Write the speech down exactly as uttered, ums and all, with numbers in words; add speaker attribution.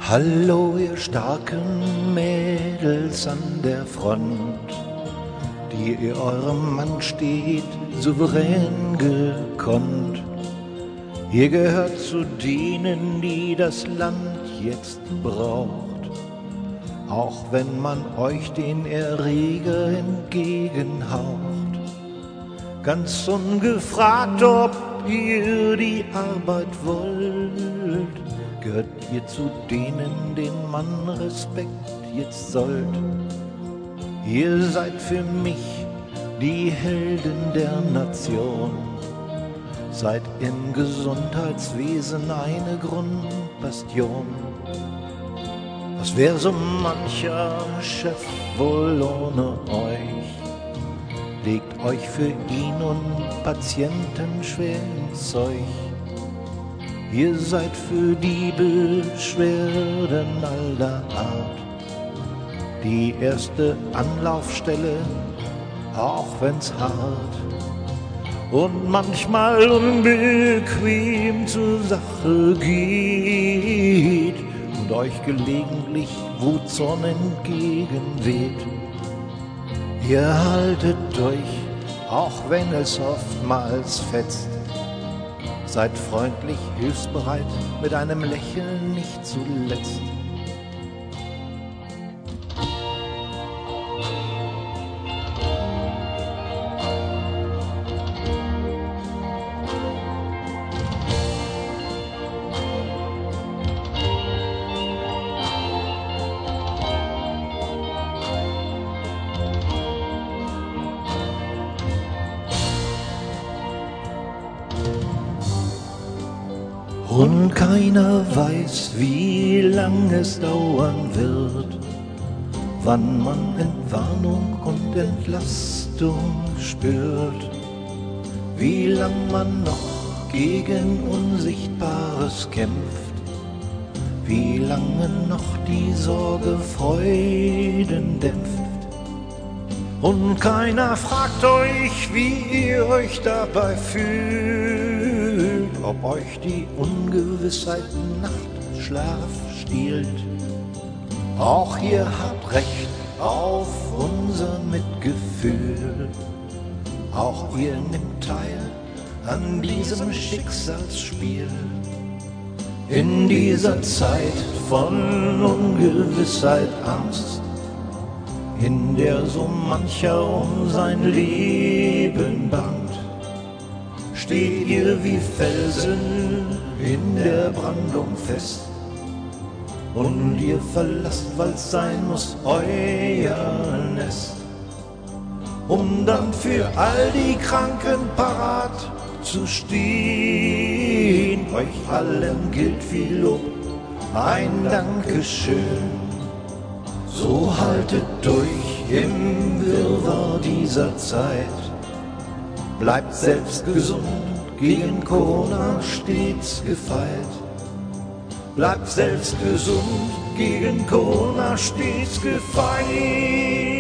Speaker 1: Hallo, ihr starken Mädels an der Front, die ihr eurem Mann steht, souverän gekonnt. Ihr gehört zu denen, die das Land jetzt braucht, auch wenn man euch den Erreger entgegenhaucht. Ganz ungefragt, ob ihr die Arbeit wollt, gehört ihr zu denen, denen man Respekt jetzt sollt. Ihr seid für mich die Helden der Nation, seid im Gesundheitswesen eine Grundbastion. Was wär so mancher Chef wohl ohne euch? Legt euch für ihn und Patienten schwer ins Zeug. Ihr seid für die Beschwerden aller Art die erste Anlaufstelle, auch wenn's hart und manchmal unbequem zur Sache geht und euch gelegentlich Wutzorn entgegenweht. Ihr haltet durch, auch wenn es oftmals fetzt. Seid freundlich, hilfsbereit, mit einem Lächeln nicht zuletzt. Und keiner weiß, wie lang es dauern wird, wann man Entwarnung und Entlastung spürt, wie lang man noch gegen Unsichtbares kämpft, wie lange noch die Sorge Freuden dämpft. Und keiner fragt euch, wie ihr euch dabei fühlt, ob euch die Ungewissheit Nachtschlaf stiehlt. Auch ihr habt Recht auf unser Mitgefühl, auch ihr nehmt teil an diesem Schicksalsspiel. In dieser Zeit von Ungewissheit, Angst, in der so mancher um sein Leben bangt, steht ihr wie Felsen in der Brandung fest. Und ihr verlasst, weil's sein muss, euer Nest, um dann für all die Kranken parat zu stehen. Euch allen gilt viel Lob, ein Dankeschön. So haltet durch im Wirrwarr dieser Zeit. Bleibt selbst gesund, gegen Corona stets gefeit. Bleibt selbst gesund, gegen Corona stets gefeit.